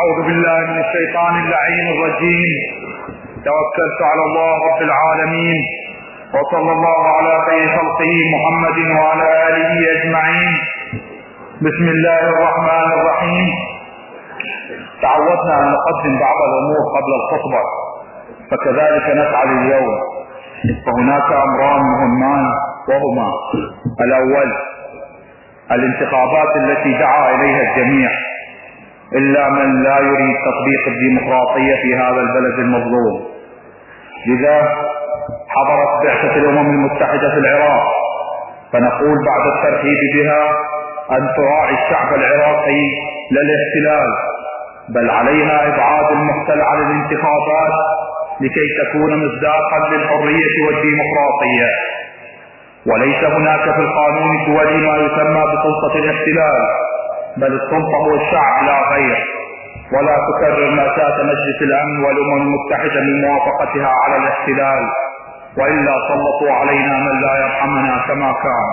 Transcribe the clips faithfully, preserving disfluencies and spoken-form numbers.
أعوذ بالله من الشيطان اللعين الرجيم. توكلت على الله رب العالمين، وصلى الله على خير خلقه محمد وعلى آله أجمعين. بسم الله الرحمن الرحيم. تعودنا أن نقدم بعض الأمور قبل الخطبة، فكذلك نفعل اليوم. فهناك أمران مهمان، وهما: الأول الانتخابات التي دعا إليها الجميع إلا من لا يريد تطبيق الديمقراطية في هذا البلد المظلوم. لذا حضرت بعثة الأمم المتحدة في العراق، فنقول بعد الترحيب بها أن تراعي الشعب العراقي لا الاحتلال، بل عليها إبعاد المحتل عن الانتخابات لكي تكون مصداقا للحرية والديمقراطية. وليس هناك في القانون الدولي ما يسمى بسلطة الاحتلال، بل السلطة هو الشعب لا غير. ولا تكرر مأساة مجلس الأمن والأمم المتحدة من موافقتها على الاحتلال، وإلا سلطوا علينا من لا يرحمنا كما كان.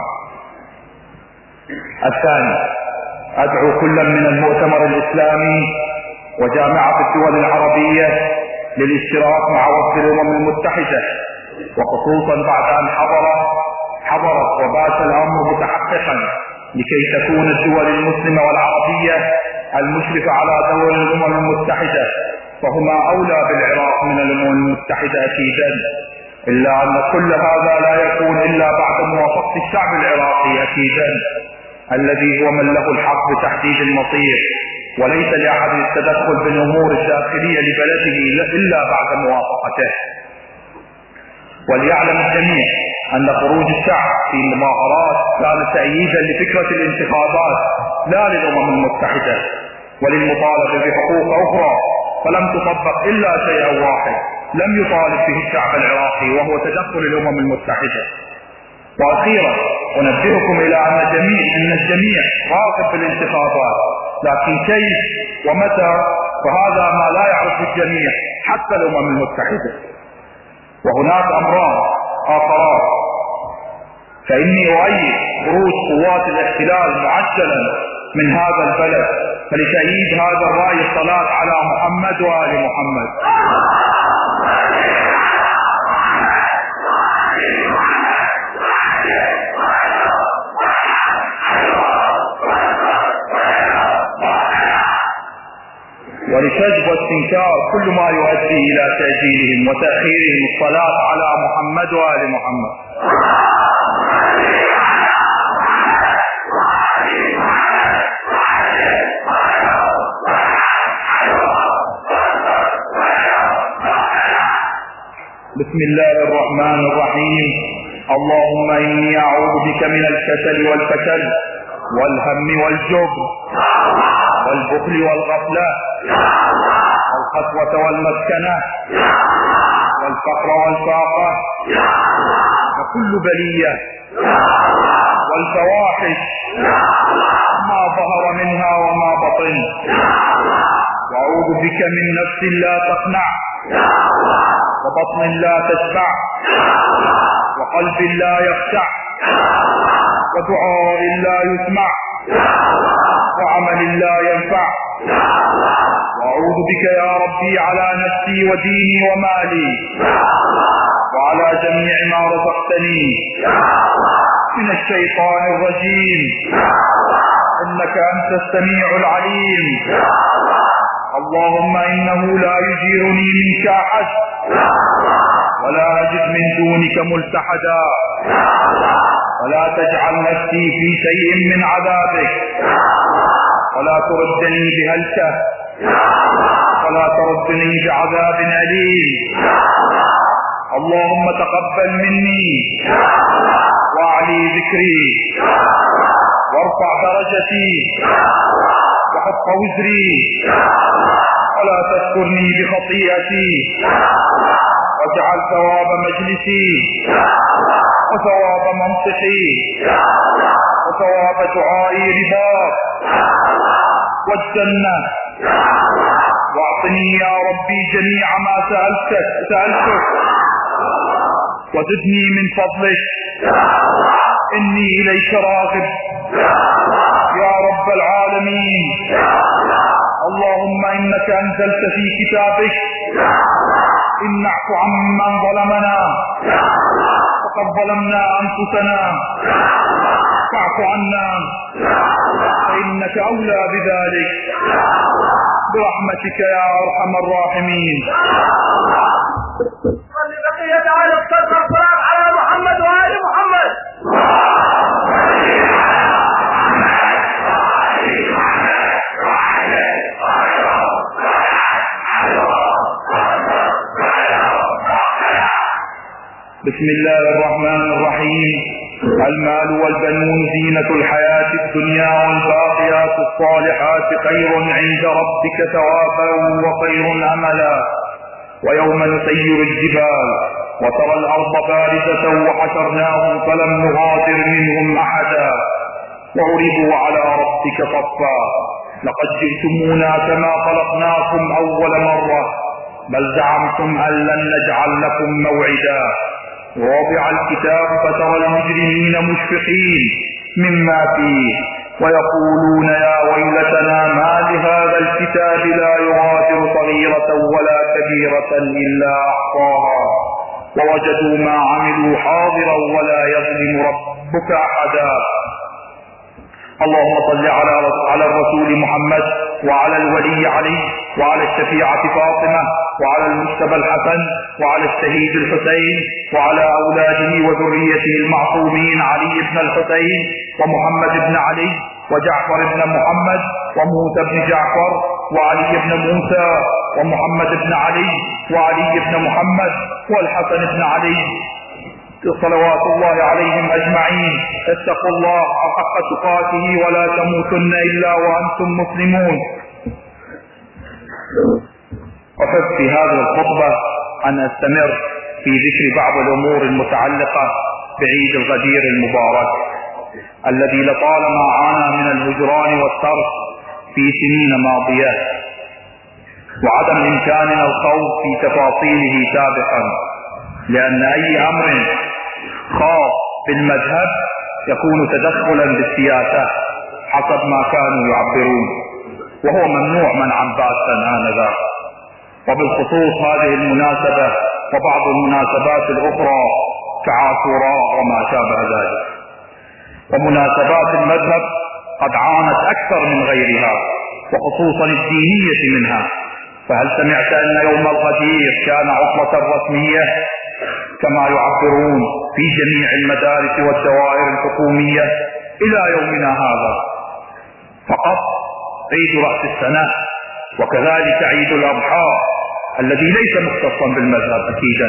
الثاني، أدعو كلا من المؤتمر الإسلامي وجامعة الدول العربية للاشتراك مع وفد الأمم المتحدة، وخصوصا بعد أن حضر حضرت وبات الأمر متحققا لكي تكون الدول المسلمة والعربية المشرفة على دول الأمم المتحدة، فهما أولى بالعراق من الأمم المتحدة أكيدا. إلا أن كل هذا لا يكون إلا بعد موافقة الشعب العراقي أكيدا، الذي هو من له الحق بتحديد المصير، وليس لأحد التدخل بالأمور الداخلية لبلده إلا بعد موافقته. وليعلم الجميع أن خروج الشعب في مظاهرات كان تأييدا لفكرة الانتخابات لا للأمم المتحدة، وللمطالبة بحقوق أخرى، فلم تطبق إلا شيء واحد لم يطالب به الشعب العراقي، وهو تدخل الأمم المتحدة. وأخيرا أنبهكم إلى أن الجميع أن الجميع راغب في الانتخابات، لكن كيف ومتى فهذا ما لا يعرف الجميع حتى الأمم المتحدة. وهناك أمران آخران، فإني أؤيد خروج قوات الاحتلال معجلا من هذا البلد، فلتأييد هذا الرأي الصلاة على محمد وآل محمد. ولشجب واستنكار كل ما يؤدي إلى تأجيلهم وتأخيرهم الصلاة على محمد وآل محمد. بسم الله الرحمن الرحيم. اللهم إني أعوذ بك من الكسل والفشل والهم والجبن والبخل والغفلة والخطوة والمسكنة والفقر والفاقة وكل بلية والفواحش ما ظهر منها وما بطن. وأعوذ بك من نفس لا تقنع، وبطن لا تشبع، وقلب لا يخشع، ودعاء لا يسمع، وعمل لا ينفع. وأعوذ بك يا ربي على نفسي وديني ومالي وعلى جميع ما رزقتني من الشيطان الرجيم، إنك أنت السميع العليم. اللهم إنه لا يجيرني منك أحد، ولا أجد من دونك ملتحدا، ولا تجعل نفسي في شيء من عذابك، ولا تردني بهلكة، ولا تردني بعذاب أليم. اللهم تقبل مني واعلي ذكري وارفع درجتي وحط وزري، ولا تذكرني بخطيئتي، واجعل ثواب مجلسي وثواب منطقي وثواب دعائي رضاك والجنة. واعطني يا ربي جميع ما سألتك سألتك وزدني من فضلك، إني إليك راغب يا رب العالمين. اللهم إنك أنزلت في كتابك إن نعف عمن ظلمنا فقد ظلمنا أنفسنا فاعف عنا فإنك أولى بذلك برحمتك يا أرحم الراحمين. بقية آل الصلاة والسلام على محمد وآل محمد. بسم الله الرحمن الرحيم. المال والبنون زينة الحياة الدنيا والباقيات الصالحات خير عند ربك ثوابا وخير أملا. ويوم نسير الجبال وترى الأرض بارزة وحشرناهم فلم نغادر منهم أحدا وعرضوا على ربك صفا لقد جئتمونا كما خلقناكم أول مرة بل زعمتم أن لن نجعل لكم موعدا. ووضع الكتاب فترى المجرمين مشفقين مما فيه ويقولون يا ويلتنا ما لهذا الكتاب لا يغادر صغيرة ولا كبيرة إلا أحصاها ووجدوا ما عملوا حاضرا ولا يظلم ربك أحدا. اللهم صل على على الرسول محمد وعلى الولي علي وعلى الشفيعة فاطمة وعلى المجتبى الحسن وعلى الشهيد الحسين وعلى أولاده وذريته المعصومين علي بن الحسين ومحمد بن علي وجعفر بن محمد وموسى بن جعفر وعلي بن موسى ومحمد بن علي وعلي بن محمد والحسن بن علي صلوات الله عليهم أجمعين. اتقوا الله حق تقاته ولا تموتن إلا وأنتم مسلمون. أحب في هذه الخطبة أن أستمر في ذكر بعض الأمور المتعلقة بعيد الغدير المبارك الذي لطالما عانى من الهجران والترك في سنين ماضية وعدم إمكاننا الخوض في تفاصيله سابقا، لأن أي أمر خاص بالمذهب يكون تدخلا بالسياسة حسب ما كانوا يعبرون، وهو ممنوع منعا باتا آنذاك. وبالخصوص هذه المناسبة وبعض المناسبات الأخرى كعاشوراء وما شابه ذلك. ومناسبات المذهب قد عانت أكثر من غيرها وخصوصا الدينية منها. فهل سمعت أن يوم الغدير كان عطلة رسمية كما يعبرون في جميع المدارس والدوائر الحكومية إلى يومنا هذا؟ فقط عيد رأس السنة وكذلك عيد الأضحى الذي ليس مختصا بالمذهب أكيدا،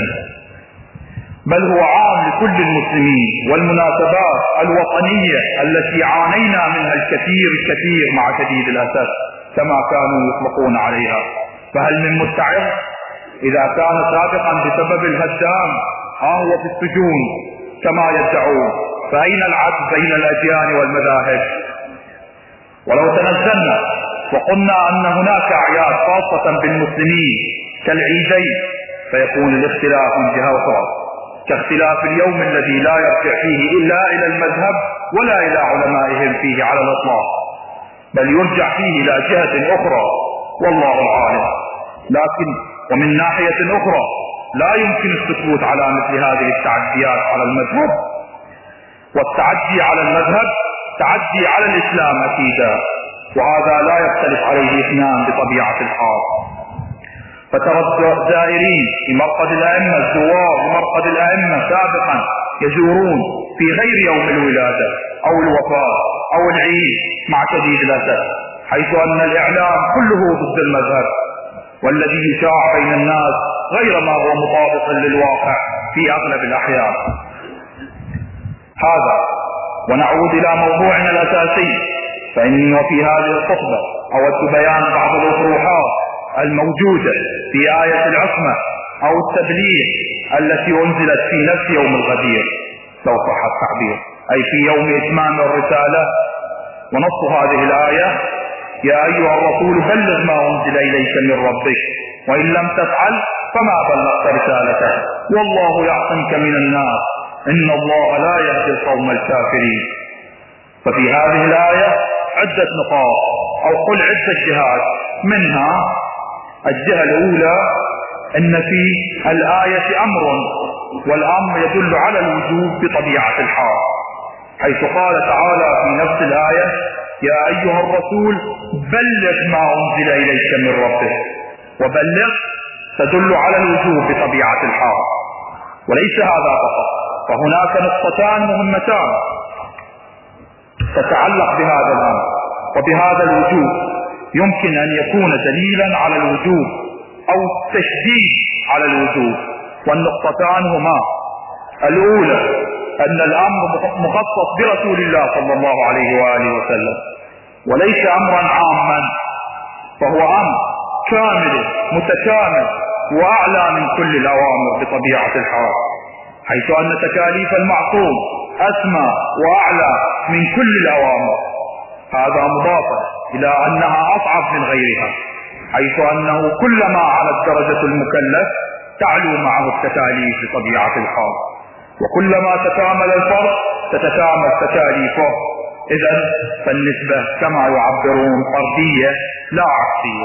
بل هو عام لكل المسلمين، والمناسبات الوطنية التي عانينا منها الكثير الكثير مع شديد الأسف كما كانوا يطلقون عليها. فهل من مستعد إذا كان سابقا بسبب الهدام ها هو في السجون كما يدعون؟ فأين العدل بين الأديان والمذاهب؟ ولو تنزلنا وقلنا أن هناك أعياد خاصة بالمسلمين كالعيدين فيكون الاختلاف من جهة أخرى، كاختلاف اليوم الذي لا يرجع فيه إلا إلى المذهب ولا إلى علمائهم فيه على الإطلاق، بل يرجع فيه إلى جهة أخرى والله العالم. لكن ومن ناحية أخرى لا يمكن السكوت على مثل هذه التعديات على المذهب، والتعدي على المذهب تعدي على الإسلام أكيدا، وهذا لا يختلف عليه اثنان بطبيعة الحال. فترى الزائرين في مرقد الأئمة الزوار ومرقد الأئمة سابقا يزورون في غير يوم الولادة أو الوفاة أو العيد مع شديد الأسف، حيث أن الإعلام كله ضد المذهب، والذي يشاع بين الناس غير ما هو مطابق للواقع في أغلب الأحيان. هذا ونعود إلى موضوعنا الأساسي، فإني وفي هذه الخطبة أود بيان بعض الأطروحات الموجودة في آية العصمة أو التبليغ التي أنزلت في نفس يوم الغدير لو صح التعبير، أي في يوم إتمام الرسالة. ونص هذه الآية: يا أيها الرسول بلغ ما أنزل إليك من ربك وإن لم تفعل فما بلغت رسالته والله يعصمك من الناس إن الله لا يهدي القوم الكافرين. ففي هذه الآية عدة نقاط أو قل عدة جهات منها الجهة الأولى أن في الآية أمر، والأمر يدل على الوجوب بطبيعة الحال، حيث قال تعالى في نفس الآية: يا أيها الرسول بلغ ما أنزل إليك من ربك. وبلغ تدل على الوجوب بطبيعة الحال. وليس هذا فقط، فهناك نقطتان مهمتان تتعلق بهذا الأمر وبهذا الوجوب، يمكن أن يكون دليلا على الوجوب أو تشديد على الوجوب. والنقطتان هما: الأولى أن الأمر مخصص برسول الله صلى الله عليه وآله وسلم، وليس أمرا عاما، فهو أمر كامل متكامل وأعلى من كل الأوامر بطبيعة الحال، حيث أن تكاليف المعصوم أسمى وأعلى من كل الأوامر. هذا مضافا إلى أنها أصعب من غيرها، حيث أنه كلما علت درجة المكلف تعلو معه التكاليف بطبيعة الحال، وكلما تكامل الفرد تتكامل تكاليفه. إذن فالنسبة كما يعبرون فردية لا عكسية.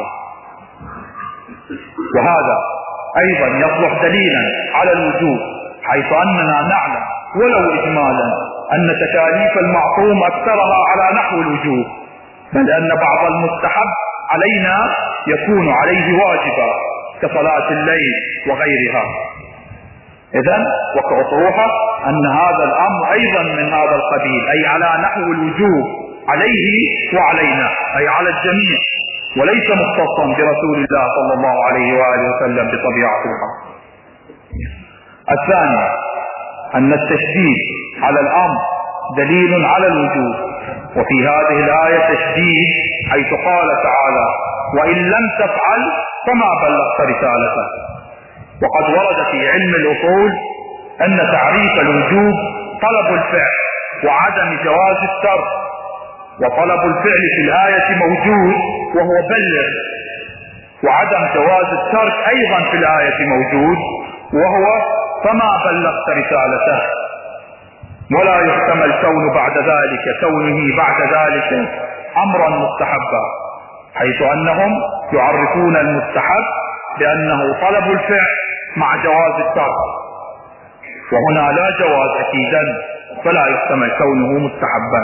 وهذا أيضا يصبح دليلا على الوجوب، حيث أننا نعلم ولو إجمالا أن تكاليف المعصوم أكثرها على نحو الوجوب، بل أن بعض المستحب علينا يكون عليه واجبا كصلاة الليل وغيرها. إذن وكأطروحة أن هذا الأمر أيضا من هذا القبيل، أي على نحو الوجوب عليه وعلينا، أي على الجميع، وليس مختصا برسول الله صلى الله عليه وآله وسلم بطبيعة الحال. الثاني أن التشديد على الأمر دليل على الوجوب، وفي هذه الآية تشديد، حيث قال تعالى: وإن لم تفعل فما بلغت رسالته. وقد ورد في علم الأصول أن تعريف الوجوب طلب الفعل وعدم جواز الترك، وطلب الفعل في الآية موجود وهو بلغ، وعدم جواز الترك أيضا في الآية موجود وهو فما بلغت رسالته. ولا يحتمل كون بعد ذلك كونه بعد ذلك أمرا مستحبا، حيث أنهم يعرفون المستحب بأنه طلب الفعل مع جواز الترك، وهنا لا جواز أكيدا، فلا يحتمل كونه مستحبا.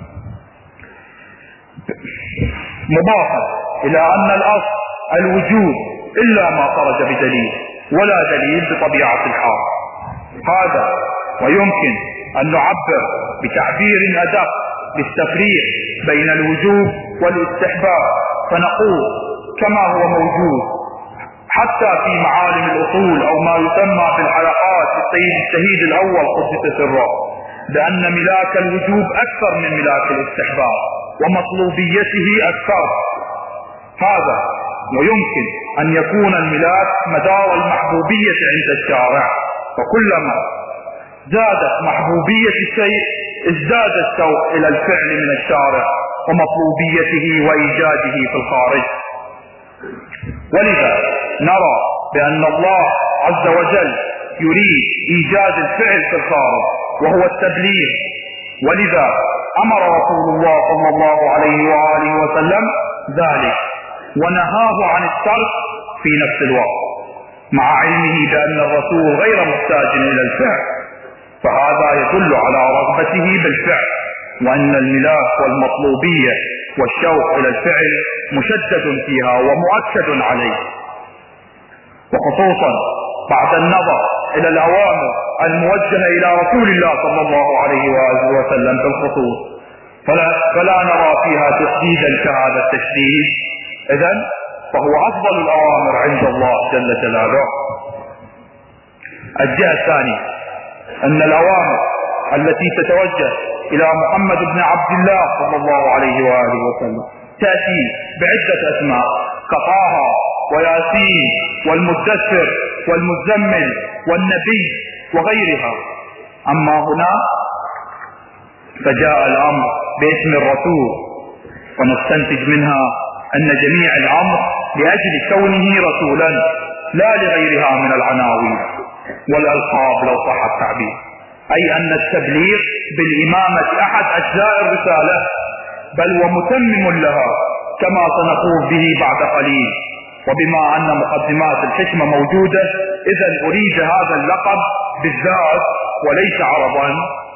مضافا إلى أن الأصل الوجوب إلا ما خرج بدليل، ولا دليل بطبيعة الحال. هذا ويمكن أن نعبر بتعبير أدق للتفريق بين الوجوب والاستحباب، فنقول كما هو موجود حتى في معالم الأصول أو ما يسمى بالحلقات للسيد الشهيد الأول قدس سره، بأن ملاك الوجوب أكثر من ملاك الاستحباب ومطلوبيته أكثر. هذا ويمكن أن يكون الملاك مدار المحبوبية عند الشارع، وكلما زادت محبوبية الشيء ازداد الشوق إلى الفعل من الشارع ومطلوبيته وإيجاده في الخارج. ولذا نرى بأن الله عز وجل يريد إيجاد الفعل في الخارج وهو التبليغ، ولذا أمر رسول الله صلى الله عليه وآله وسلم ذلك ونهاه عن الترك في نفس الوقت، مع علمه بأن الرسول غير محتاج إلى الفعل، فهذا يدل على رغبته بالفعل، وأن الملاك والمطلوبية والشوق إلى الفعل مشدد فيها ومؤكد عليه، وخصوصا بعد النظر إلى الأوامر الموجهة إلى رسول الله صلى الله عليه وآله وسلم بالخصوص، فلا, فلا نرى فيها تشديدا كهذا التشديد. إذن فهو أفضل الأوامر عند الله جل جلاله. الجهة الثانية أن الأوامر التي تتوجه إلى محمد بن عبد الله صلى الله عليه وآله وسلم تأتي بعدة أسماء كطه وياسين والمدثر والمزمل والنبي وغيرها. أما هنا فجاء الأمر باسم الرسول، ونستنتج منها أن جميع الأمر لأجل كونه رسولا لا لغيرها من العناوين والألقاب لو صح التعبير، أي أن التبليغ بالإمامة أحد أجزاء الرسالة، بل ومتمم لها كما سنقول به بعد قليل. وبما أن مقدمات الحكمة موجودة، إذا أريد هذا اللقب بالذات وليس عرضا.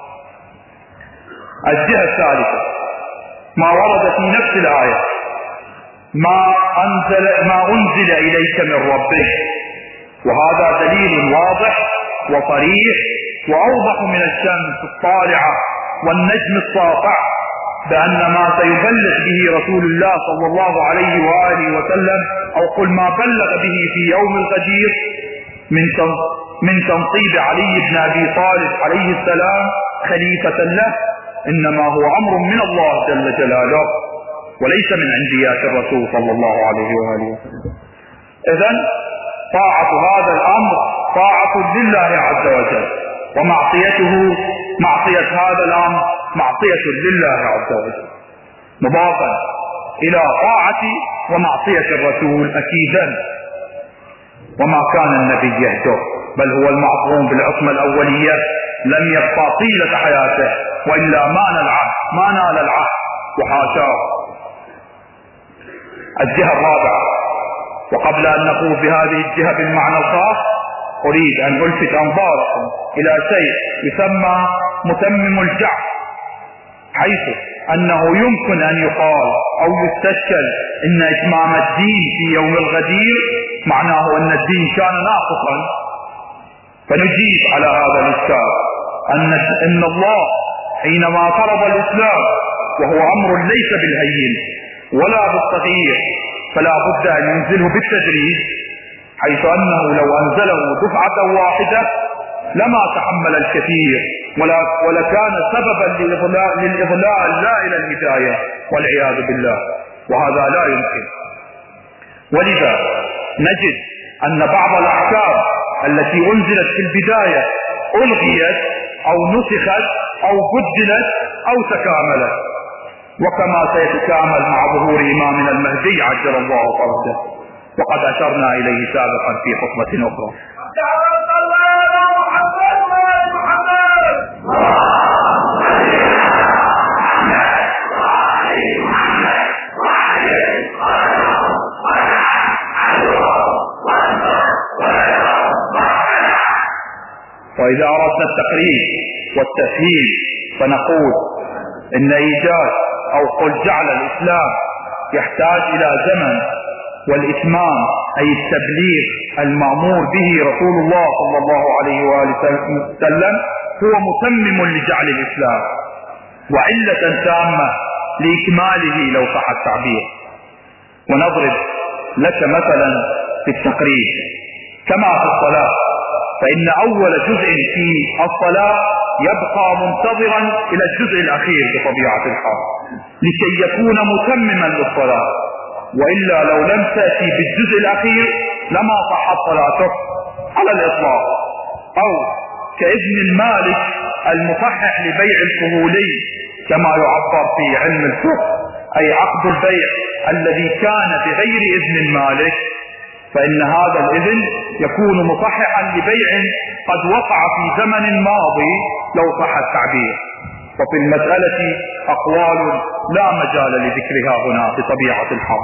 الجهة الثالثة ما ورد في نفس الآية: ما أنزل, ما أنزل إليك من ربك. وهذا دليل واضح وصريح وأوضح من الشمس الطالعة والنجم الساطع بأن ما سيبلغ به رسول الله صلى الله عليه وآله وسلم، أو قل ما بلغ به في يوم الغدير من من تنصيب علي بن أبي طالب عليه السلام خليفة له، إنما هو أمر من الله جل جلاله وليس من عنديات الرسول صلى الله عليه وآله وسلم. إذن طاعة هذا الأمر طاعة لله عز وجل، ومعصيته معصية هذا الأمر معصية لله عز وجل، مضافا إلى طاعة ومعصية الرسول أكيدا. وما كان النبي يهجر، بل هو المعصوم بالعصمة الأولية، لم يبقى طيلة حياته، وإلا ما نال العهد ما نال العهد وحاشاه. الجهة الرابعة، وقبل أن نقول بهذه الجهة بالمعنى الخاص أريد أن ألفت أنظاركم إلى شيء يسمى متمم الجعل، حيث أنه يمكن أن يقال أو يستشكل إن إتمام الدين في يوم الغدير معناه أن الدين كان ناقصا. فنجيب على هذا الإشكال أن إن الله حينما فرض الإسلام، وهو أمر ليس بالهين ولا بالصغير، فلا بد أن ينزله بالتدريج، حيث أنه لو أنزله دفعة واحدة لما تحمل الكثير ولكان سببا للإضلال لا إلى الهداية والعياذ بالله، وهذا لا يمكن. ولذا نجد أن بعض الأحكام التي أنزلت في البداية ألغيت أو نسخت أو بدلت أو تكاملت، وكما سيتكامل مع ظهور إمامنا المهدي عجل الله فرجه، وقد أشرنا إليه سابقا في خطبة أخرى. وإذا أردنا التقريب والتفهيم فنقول إن إيجاد أو قل جعل الإسلام يحتاج إلى زمن، والإتمام أي التبليغ المأمور به رسول الله صلى الله عليه وآله وسلم هو متمم لجعل الإسلام، وعلة تامة لإكماله لو صح التعبير. ونضرب لك مثلا في التقريب كما في الصلاة، فإن أول جزء في الصلاة يبقى منتظرا إلى الجزء الأخير بطبيعة الحال لكي يكون متمما للصلاة، وإلا لو لم تأتي بالجزء الأخير لما صحت صلاتك على الإطلاق. أو كإذن المالك المصحح لبيع الفهولي كما يعبر في علم الفقه، أي عقد البيع الذي كان بغير إذن المالك، فإن هذا الإذن يكون مصححا لبيع قد وقع في زمن ماضي لو صح التعبير. وفي المسألة أقوال لا مجال لذكرها هنا بطبيعة الحال.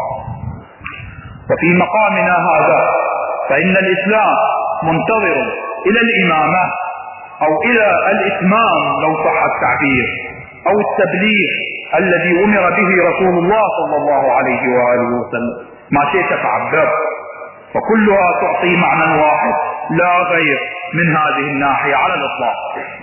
وفي مقامنا هذا فإن الإسلام منتظر إلى الإمامة أو إلى الإتمام لو صح التعبير، أو التبليغ الذي أمر به رسول الله صلى الله عليه وآله وسلم، ما شئت تعبر، فكلها تعطي معنى واحد لا غير من هذه الناحية على الإطلاق.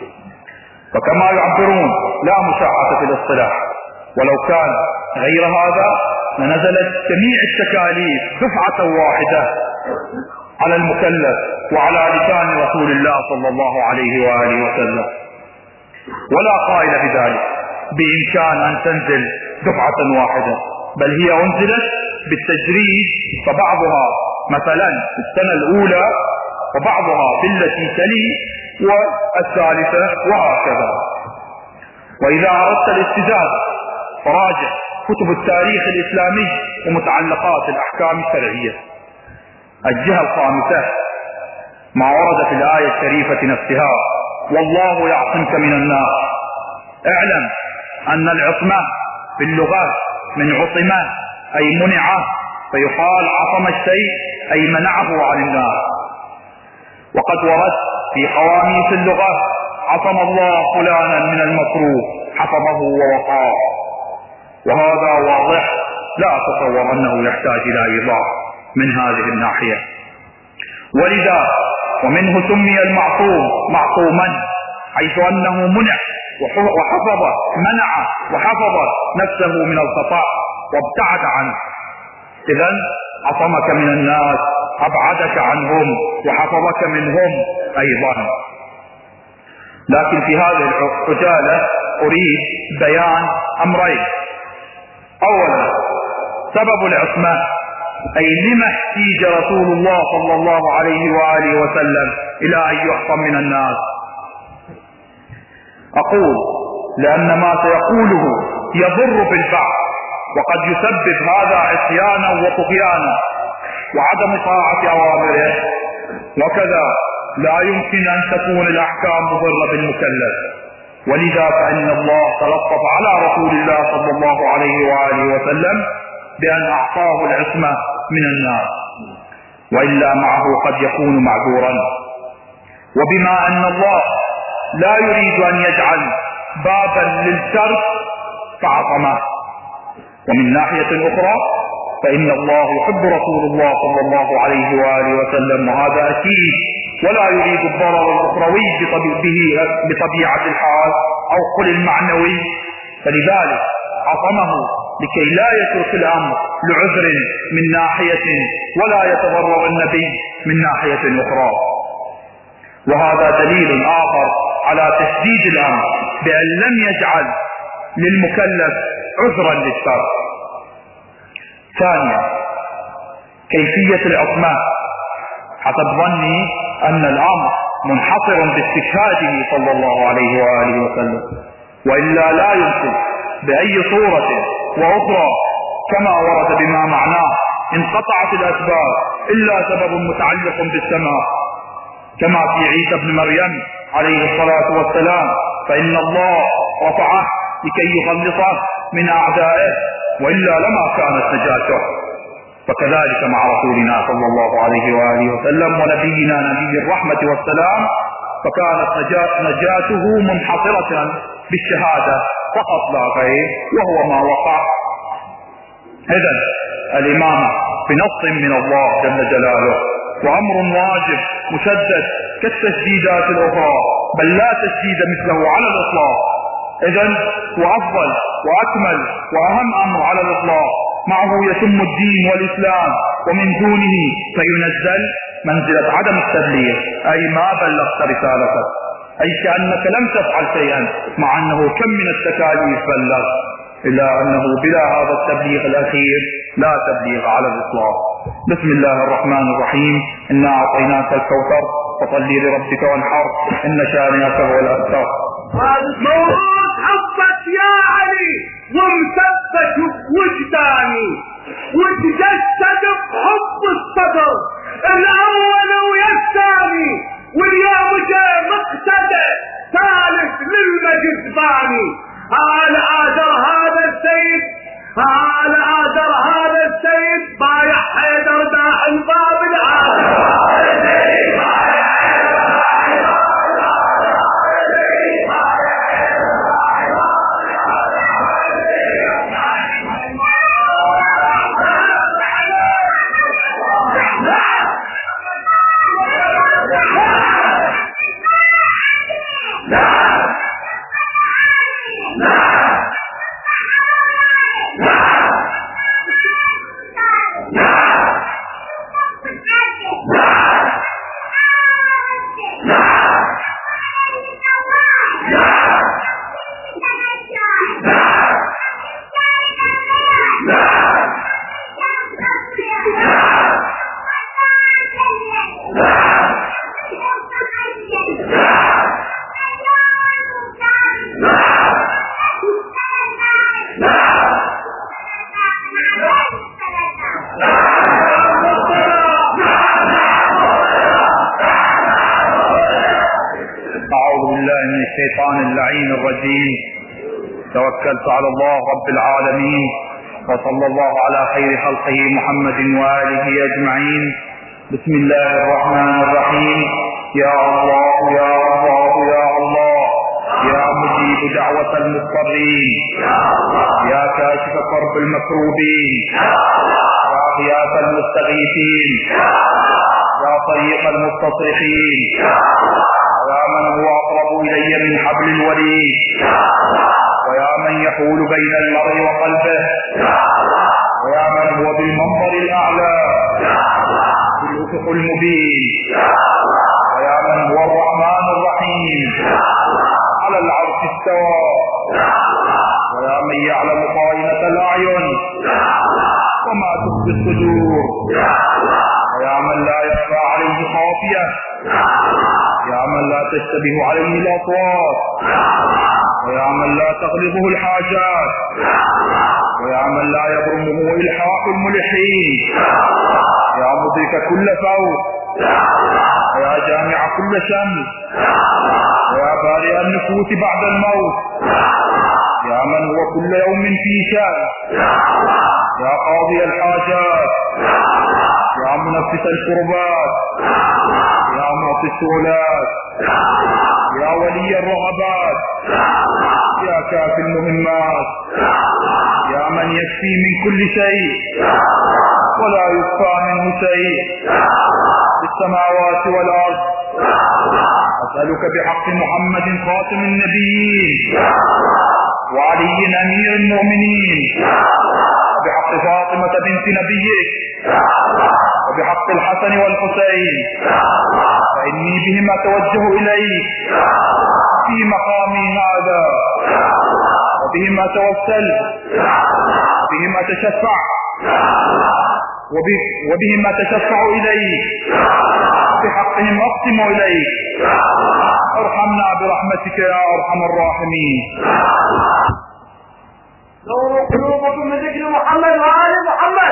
وكما يعبرون لا مشاحة في الاصطلاح، ولو كان غير هذا لنزلت جميع التكاليف دفعة واحدة على المكلف وعلى لسان رسول الله صلى الله عليه وآله وسلم، ولا قائل بذلك بإمكان أن تنزل دفعة واحدة، بل هي أنزلت بالتجريد، فبعضها مثلا في السنة الأولى وبعضها في التي تلي والثالثة وهكذا. وإذا أردت الاستزادة فراجع كتب التاريخ الإسلامي ومتعلقات الأحكام الشرعية. الجهة الخامسة ما ورد في الآية الشريفة نفسها: والله يعصمك من الناس. اعلم أن العصمة في اللغة من عصمة أي منعه، فيقال عصم الشيء أي منعه عن الناس. وقد ورد في قواميس اللغة عصم الله فلانا من المكروه حفظه ووقاه، وهذا واضح لا أتصور أنه يحتاج إلى إيضاح من هذه الناحية. ولذا ومنه سمي المعصوم معصوما، حيث أنه منع وحفظ منع وحفظ نفسه من الخطأ وابتعد عنه. إذن عصمك من الناس، أبعدك عنهم وحفظك منهم أيضا. لكن في هذه العجالة أريد بيان أمرين. أولا سبب العصمة، أي لما احتيج رسول الله صلى الله عليه وآله وسلم إلى أن يعصم من الناس؟ أقول لأن ما سيقوله يضر بالبعض، وقد يسبب هذا عصيانا وطغيانا وعدم طاعة أوامره، وكذا لا يمكن أن تكون الأحكام مضرة بالمكلف. ولذا فإن الله تلطف على رسول الله صلى الله عليه وآله وسلم بأن أعطاه العصمة من الناس، وإلا معه قد يكون معذورا. وبما أن الله لا يريد أن يجعل بابا للشر فعصمه. ومن ناحية أخرى فإن الله يحب رسول الله صلى الله عليه وآله وسلم، وهذا أكيد، ولا يريد الضرر الأخروي بطبيعة الحال أو قل المعنوي، فلذلك عصمه لكي لا يترك الأمر لعذر من ناحية ولا يتضرر النبي من ناحية أخرى. وهذا دليل آخر على تشديد الأمر بأن لم يجعل للمكلف عذرا للشر. ثانيا كيفية العصمة. حسب ظني أن الأمر منحصر باستشهاده صلى الله عليه وآله وسلم، وإلا لا يمكن بأي صورة وأخرى كما ورد بما معناه انقطعت الأسباب إلا سبب متعلق بالسماء، كما في عيسى بن مريم عليه الصلاة والسلام، فإن الله رفعه لكي يخلصه من أعدائه، وإلا لما كانت نجاته. فكذلك مع رسولنا صلى الله عليه وآله وسلم ونبينا نبي الرحمة والسلام، فكانت نجاته منحصرة بالشهادة فقط لا غير، وهو ما وقع. إذن الإمامة بنص من الله جل جلاله، وأمر واجب مشدد كالتشديدات الأخرى، بل لا تشديد مثله على الإطلاق. إذن هو أفضل وأكمل وأهم أمر على الإطلاق، معه يتم الدين والإسلام، ومن دونه فينزل منزلة عدم التبليغ، أي ما بلغت رسالتك، أي كأنك لم تفعل شيئا، مع أنه كم من التكاليف بلغ، إلا أنه بلا هذا التبليغ الأخير لا تبليغ على الإطلاق. بسم الله الرحمن الرحيم. إنا أعطيناك الكوثر فصلي لربك وانحر، إن شانئك هو الأبتر. موت حبك يا علي ومثبت وجداني، وتجسد بحب الصدر الأول ويا الثاني، واليوم جاء مقتدى ثالث للمجذباني. هال آدر هذا السيد، هال آدر هذا السيد، بايع حيدر داع الباب العالم. الشيطان اللعين الرجيم. توكلت على الله رب العالمين وصلى الله على خير خلقه محمد وآله أجمعين. بسم الله الرحمن الرحيم. يا الله يا الله يا الله يا مجيب دعوة المضطرين، يا كاشف كرب المكروبين، يا غياث المستغيثين، يا طريق المستصرخين، يا من هو أقرب إلي من حبل الوريد، ويا من يحول بين المرء وقلبه، ويا من هو بالمنظر الأعلى في الأفق المبين، ويا من هو الرحمن الرحيم على العرش استوى، ويا من يعلم خائنة الأعين وما تخفي الصدور، ويا من لا يخفى عليه خافية، يا من لا تشتبه عليه الأصوات، ويا من لا تغلبه الحاجات، ويا من لا يبرمه إلحاح الملحين، يا مدرك كل فوت، ويا جامع كل شمس، ويا بارئ النفوس بعد الموت، يا من هو كل يوم في شأن، يا قاضي الحاجات، يا منفس الكربات، يا معطي السؤلات، يا ولي الرغبات، يا كافي المهمات، يا من يكفي من كل شيء ولا يكفى منه شيء في السماوات والأرض. أسألك بحق محمد خاتم النبيين وعلي أمير المؤمنين، وبحق فاطمة بنت نبيك، وبحق الحسن والحسين، فإني بهم أتوجه إليك في مقامي هذا، وبهم أتوسل، وبهم أتشفع، وبهم أتشفع إليك، بحقهم أقسم إليك. ارحمنا برحمتك يا أرحم الراحمين. لو قلوبكم من ذكر محمد وآل محمد.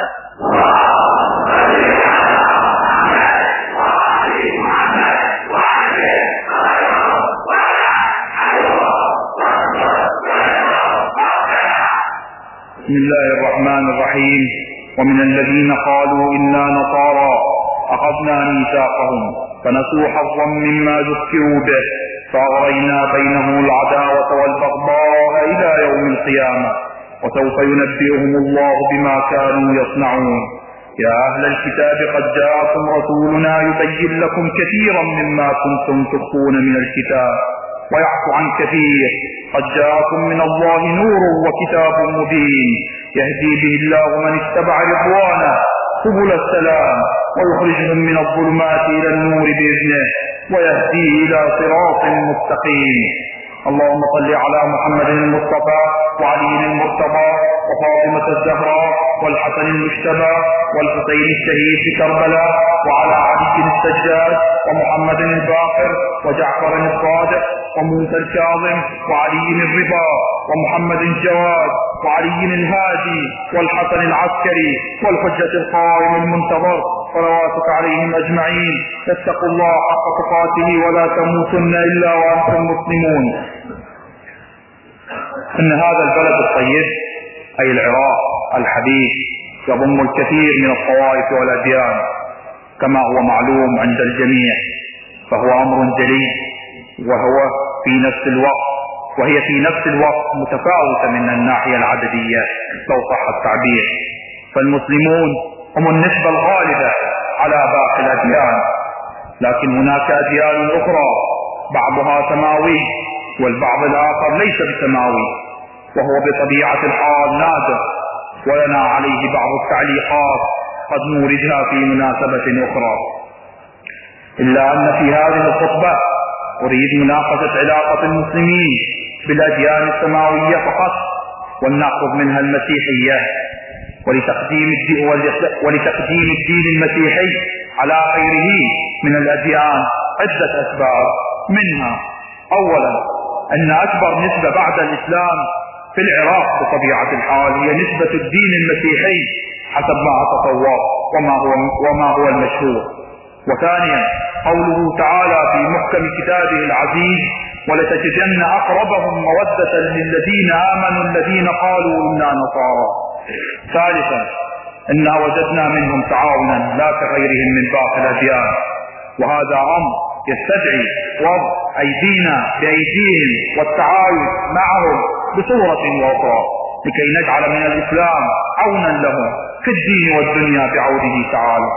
بسم الله الرحمن الرحيم. ومن الذين قالوا إنا نصارى أخذنا ميثاقهم فنسوا حظا مما ذكروا به فأغرينا بينهم العداوة والبغضاء إلى يوم القيامة وسوف ينبئهم الله بما كانوا يصنعون. يا أهل الكتاب قد جاءكم رسولنا يبين لكم كثيرا مما كنتم تخفون من الكتاب ويعفو عن كثير. قد جاءكم من الله نور وكتاب مبين يهدي به الله من اتبع رضوانه سبل السلام ويخرجهم من الظلمات إلى النور بإذنه ويهديه إلى صراط مستقيم. اللهم صل على محمد المصطفى وعلي المرتضى وفاطمة الزهراء والحسن المجتبى والحسين الشهيد في كربلاء وعلى علي السجاد ومحمد الباقر وجعفر الصادق وموسى الكاظم وعلي الرضا ومحمد الجواد وعلي الهادي والحسن العسكري والحجة القائم المنتظر صلواتك عليهم أجمعين. اتقوا الله حق تقاته ولا تموتن إلا وأنتم مسلمون. إن هذا البلد الطيب أي العراق الحبيب يضم الكثير من الطوائف والأديان كما هو معلوم عند الجميع، فهو أمر جلي وهو في نفس الوقت وهي في نفس الوقت متفاوتة من الناحية العددية لو صح التعبير. فالمسلمون هم النسبة الغالبة على باقي الأديان، لكن هناك أديان أخرى بعضها سماوي والبعض الآخر ليس بسماوي، وهو بطبيعة الحال نادر ولنا عليه بعض التعليقات قد نوردها في مناسبة أخرى. إلا أن في هذه الخطبة أريد مناقشة علاقة المسلمين بالأديان السماوية فقط ولنأخذ منها المسيحية ولتقديم الدين, ولتقديم الدين المسيحي على غيره من الأديان عدة أسباب. منها أولا أن أكبر نسبة بعد الإسلام في العراق بطبيعة الحال هي نسبة الدين المسيحي حسب ما أتصور وما هو, وما هو المشهور. وثانيا قوله تعالى في محكم كتابه العزيز ولتجدن أقربهم مودة للذين آمنوا الذين قالوا إنا نصارى. ثالثا إنا وجدنا منهم تعاونا لا كغيرهم من باقي الأديان، وهذا أمر يستدعي وضع أيدينا بأيديهم والتعايش معهم بصورة وأخرى لكي نجعل من الإسلام عونا لهم في الدين والدنيا بعونه تعالى.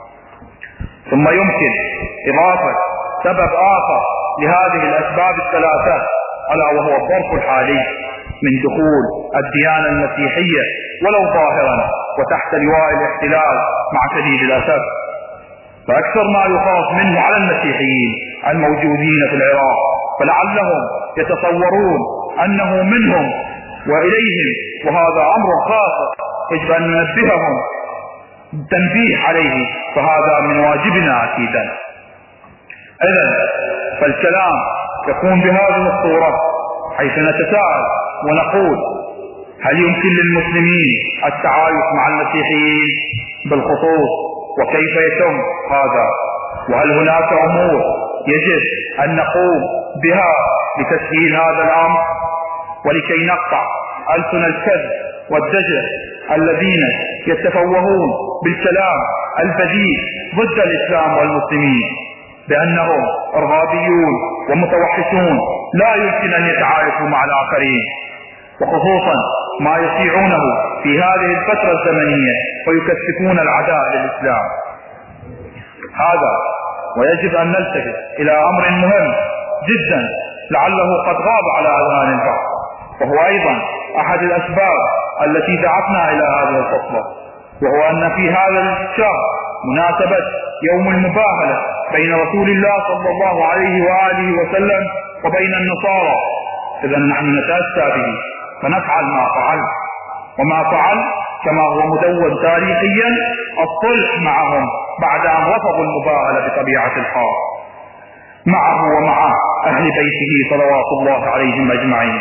ثم يمكن إضافة سبب آخر لهذه الأسباب الثلاثة، ألا وهو الظرف الحالي من دخول الديانة المسيحية ولو ظاهرا وتحت لواء الاحتلال مع شديد الأسف. فأكثر ما يخاف منه على المسيحيين الموجودين في العراق، فلعلهم يتصورون أنه منهم وإليهم، وهذا أمر خاطئ يجب أن ننبههم تنبيه عليه، فهذا من واجبنا أكيدا. إذن فالكلام يكون بهذه الصورة، حيث نتساءل ونقول: هل يمكن للمسلمين التعايش مع المسيحيين بالخصوص؟ وكيف يتم هذا؟ وهل هناك أمور يجب أن نقوم بها لتسهيل هذا الأمر ولكي نقطع ألسن الكذب والدجل الذين يتفوهون بالكلام البذيء ضد الإسلام والمسلمين بأنهم إرهابيون ومتوحشون لا يمكن أن يتعايشوا مع الآخرين، وخصوصا ما يشيعونه في هذه الفترة الزمنية ويكثفون العداء للإسلام هذا. ويجب أن نلتفت إلى أمر مهم جدا لعله قد غاب على أذهان البعض، وهو أيضا أحد الأسباب التي دعتنا إلى هذه الخطبة، وهو أن في هذا الشهر مناسبة يوم المباهلة بين رسول الله صلى الله عليه وآله وسلم وبين النصارى، إذا نحن نتأسى به فنفعل ما فعل، وما فعل كما هو مدون تاريخيا الصلح معهم بعد أن رفضوا المباهلة بطبيعة الحال معه ومع أهل بيته صلوات الله عليهم أجمعين.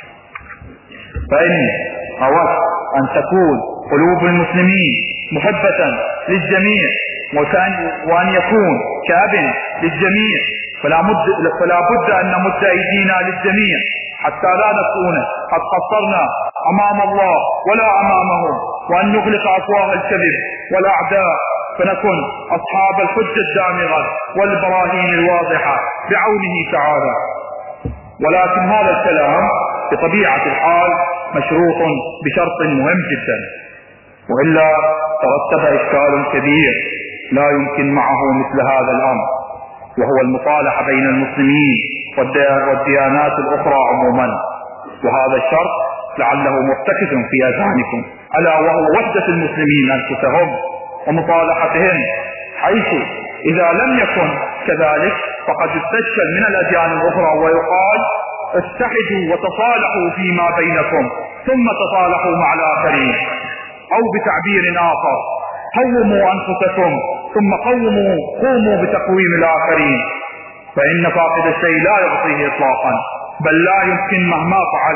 فإني أود أن تكون قلوب المسلمين محبة للجميع وأن يكون كأب للجميع، فلا, مد فلا بد أن نمد أيدينا للجميع حتى لا نكون قد قصرنا أمام الله ولا أمامهم، وأن نغلق أفواه الكذب والأعداء فنكون أصحاب الحجة الدامغة والبراهين الواضحة بعونه تعالى. ولكن هذا الكلام بطبيعة الحال مشروط بشرط مهم جدا، وإلا ترتب إشكال كبير لا يمكن معه مثل هذا الأمر، وهو المصالحة بين المسلمين والديانات الأخرى عموما. وهذا الشرط لعله مرتكز في أذهانكم، ألا وهو وحدة المسلمين أنفسهم ومصالحتهم، حيث إذا لم يكن كذلك فقد استشكل من الأديان الأخرى ويقال: اتحدوا وتصالحوا فيما بينكم ثم تصالحوا مع الآخرين، أو بتعبير آخر: قوموا أنفسكم ثم قوموا قوموا بتقويم الآخرين، فإن فاقد الشيء لا يعطيه إطلاقا، بل لا يمكن مهما فعل.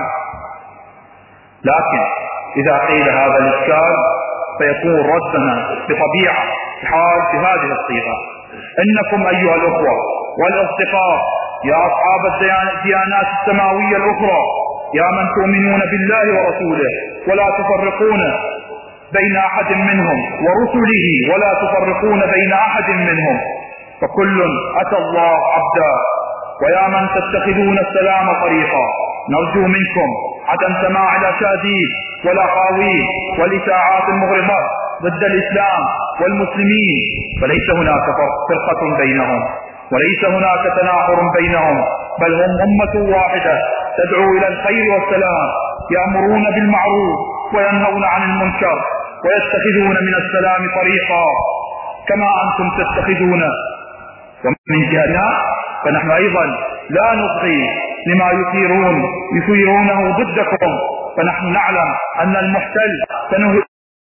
لكن إذا قيل هذا الإشكال فيكون ردنا بطبيعة الحال في هذه الصيغة: إنكم أيها الأخوة والأصدقاء يا أصحاب الديانات السماوية الأخرى، يا من تؤمنون بالله ورسوله ولا تفرقون بين أحد منهم ورسله ولا تفرقون بين أحد منهم، فكل أتى الله عبدا، ويا من تتخذون السلام طريقا، نرجو منكم عدم سماع الأشاديد والأقاويل والإشاعات المغرضة ضد الإسلام والمسلمين، فليس هناك فرقة بينهم وليس هناك تناحر بينهم، بل هم أمة واحدة تدعو إلى الخير والسلام، يأمرون بالمعروف وينهون عن المنكر ويتخذون من السلام طريقا كما أنتم تتخذون. ومن جهتنا فنحن أيضا لا نبغي لما يثيرون يثيرونه ضدكم، فنحن نعلم أن المحتل سنهي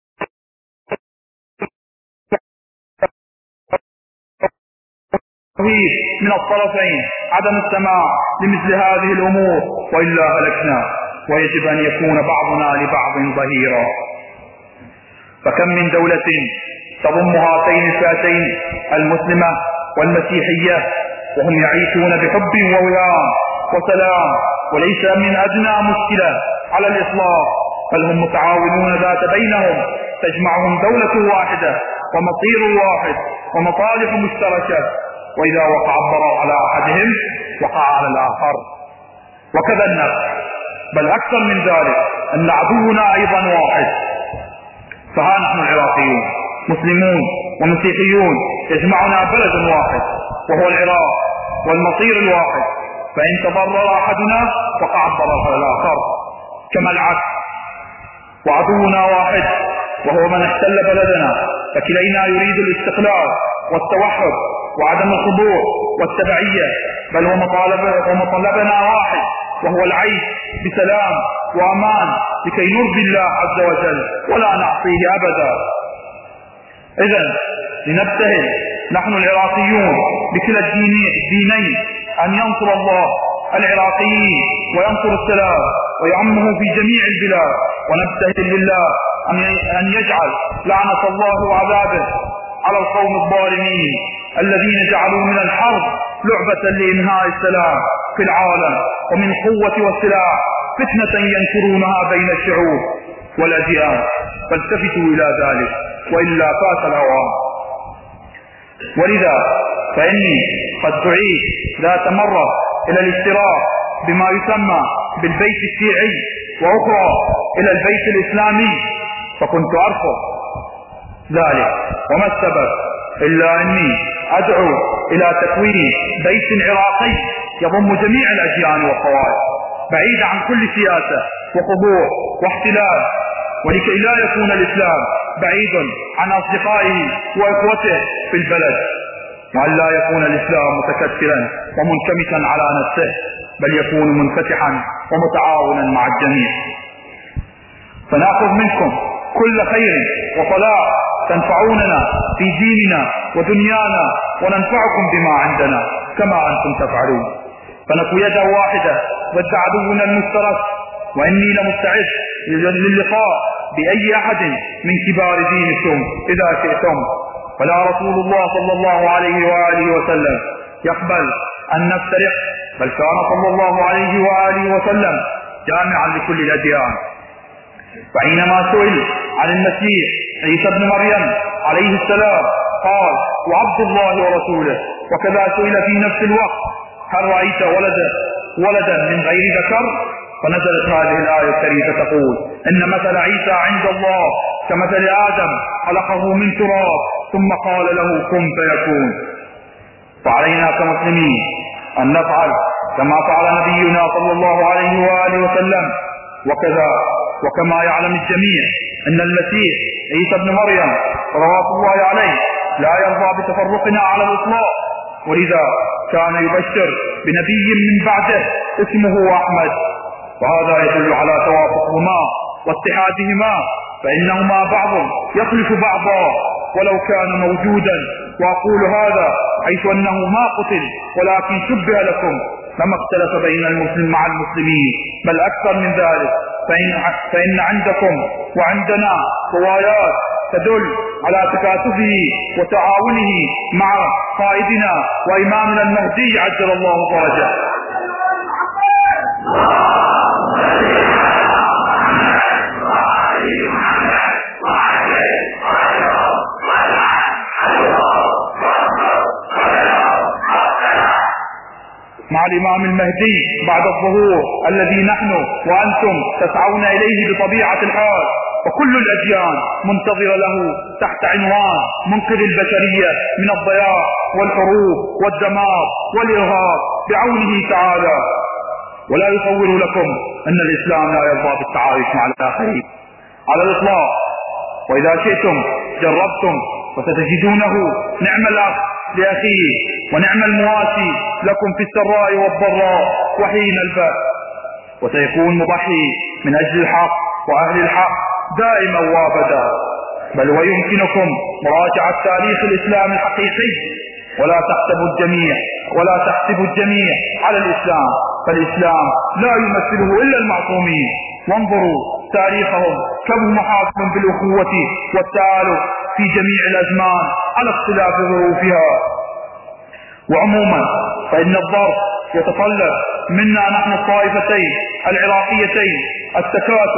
من الطرفين عدم السماع لمثل هذه الأمور، وإلا هلكنا، ويجب أن يكون بعضنا لبعض ظهيرا. فكم من دولة تضم هاتين الفئتين المسلمة والمسيحية وهم يعيشون بحب ووئام وسلام، وليس من أدنى مشكلة على الإطلاق، بل هم متعاونون ذات بينهم تجمعهم دولة واحدة ومصير واحد ومصالح مشتركة، وإذا وقع الضرر على أحدهم وقع على الآخر. وكذا النفس، بل أكثر من ذلك أن عدونا أيضا واحد. فها نحن العراقيون مسلمون ومسيحيون يجمعنا بلد واحد وهو العراق والمصير الواحد، فإن تضرر أحدنا وقع الضرر على الآخر، كما العكس. وعدونا واحد وهو من احتل بلدنا، فكلينا يريد الاستقلال والتوحد وعدم الخضوع والتبعية، بل ومطلبنا واحد وهو العيش بسلام وأمان لكي نرضي الله عز وجل ولا نعصيه أبدا. إذن لنبتهل نحن العراقيون بكلا الدينين أن ينصر الله العراقيين وينصر السلام ويعمه في جميع البلاد، ونبتهل لله أن يجعل لعنة الله وعذابه على القوم الظالمين الذين جعلوا من الحرب لعبة لإنهاء السلام في العالم، ومن قوة والسلاح فتنة ينشرونها بين الشعوب والأديان. فالتفتوا إلى ذلك وإلا فات الأوان. ولذا فإني قد دعيت ذات مرة إلى الاشتراك بما يسمى بالبيت الشيعي، وأخرى إلى البيت الإسلامي، فكنت أرفض ذلك. وما السبب إلا أني أدعو إلى تكوين بيت عراقي يضم جميع الأديان والطوائف، بعيد عن كل سياسة وخضوع واحتلال، ولكي لا يكون الإسلام بعيد عن أصدقائه وإخوته في البلد، وأن لا يكون الإسلام متكتلا ومنكمشا على نفسه، بل يكون منفتحا ومتعاونا مع الجميع. فنأخذ منكم كل خير وصلاح تنفعوننا في ديننا ودنيانا، وننفعكم بما عندنا كما أنتم تفعلون، فنكو يدا واحدة ضد عدونا المشترك. وإني لمستعد للقاء بأي أحد من كبار دينكم إذا شئتم، فلا رسول الله صلى الله عليه وآله وسلم يقبل أن نفترق، بل كان صلى الله عليه وآله وسلم جامعا لكل الأديان. فحينما سئل عن المسيح عيسى ابن مريم عليه السلام قال وعبد الله ورسوله، وكذا سئل في نفس الوقت هل رأيت ولدا ولدا من غير ذكر؟ فنزلت هذه الآية الكريمة تقول إن مثل عيسى عند الله كمثل آدم خلقه من تراب ثم قال له كن فيكون. فعلينا كمسلمين أن نفعل كما فعل نبينا صلى الله عليه وآله وسلم. وكذا وكما يعلم الجميع أن المسيح عيسى ابن مريم صلوات الله عليه لا يرضى بتفرقنا على الإطلاق، ولذا كان يبشر بنبي من بعده اسمه أحمد، وهذا يدل على توافقهما واتحادهما، فإنهما بعض يخلف بعضا ولو كان موجودا. وأقول هذا حيث أنه ما قتل ولكن شبه لكم، لما اختلف بين المسلم مع المسلمين، بل أكثر من ذلك، فإن, فإن عندكم وعندنا روايات تدل على تكاتفه وتعاونه مع قائدنا وإمامنا المهدي عجل الله فرجه. مع الإمام المهدي بعد الظهور الذي نحن وأنتم تسعون إليه بطبيعة الحال، وكل الأديان منتظرة له تحت عنوان منقذ البشرية من الضياع والحروب والدمار والإرهاب بعونه تعالى. ولا يصور لكم أن الإسلام لا يرضى بالتعايش مع الآخرين على الإطلاق، وإذا شئتم جربتم وستجدونه نعم الأخ لأخيه ونعم المواسي لكم في السراء والضراء وحين البأس، وسيكون مضحي من أجل الحق وأهل الحق دائما وابدا. بل ويمكنكم مراجعة تاريخ الإسلام الحقيقي، ولا تحسبوا الجميع ولا تحسبوا الجميع على الإسلام، فالإسلام لا يمثله إلا المعصومين. وانظروا تاريخهم كم محاكم بالأخوة والتآلف في جميع الأزمان على اختلاف ظروفها. وعموما فإن الظرف يتطلب منا نحن الطائفتين العراقيتين التكاتف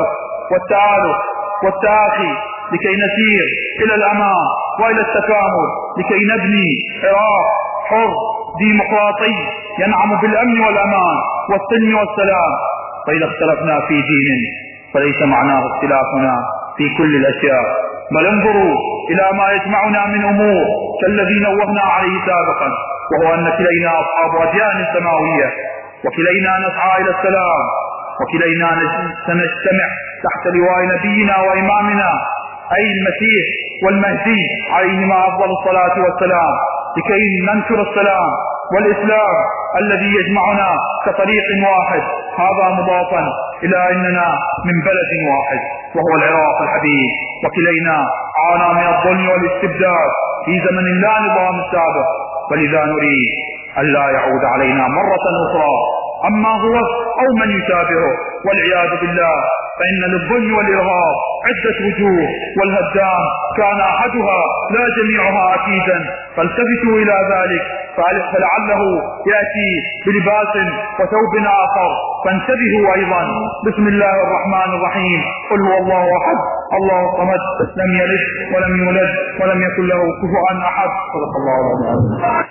والتآلف والتآخي لكي نسير إلى الأمام وإلى التكامل، لكي نبني عراق حر ديمقراطي ينعم بالأمن والأمان والسلم والسلام. فإذا اختلفنا في دين فليس معناه اختلافنا في كل الأشياء، بل انظروا إلى ما يجمعنا من أمور كالذي نوهنا عليه سابقا، وهو أن كلينا أصحاب أديان سماوية، وكلينا نسعى إلى السلام، وكلينا سنجتمع تحت لواء نبينا وإمامنا أي المسيح والمهدي عليهما أفضل الصلاة والسلام، لكي ننشر السلام والإسلام الذي يجمعنا كطريق واحد. هذا مضافا إلى أننا من بلد واحد وهو العراق الحبيب، وكلينا عانى من الظلم والاستبداد في زمن لا نظام سابق، فلذا نريد أن لا يعود علينا مرة أخرى أما هو أو من يشابهه والعياذ بالله. فإن للظلم والإرهاب عدة وجوه، والهدام كان أحدها لا جميعها أكيدا، فالتفتوا إلى ذلك فلعله يأتي بلباس وثوب آخر، فانتبهوا أيضا. بسم الله الرحمن الرحيم. قل هو الله أحد الله الصمد لم يلد ولم يولد ولم يكن له كفوا أحد. صدق الله العظيم.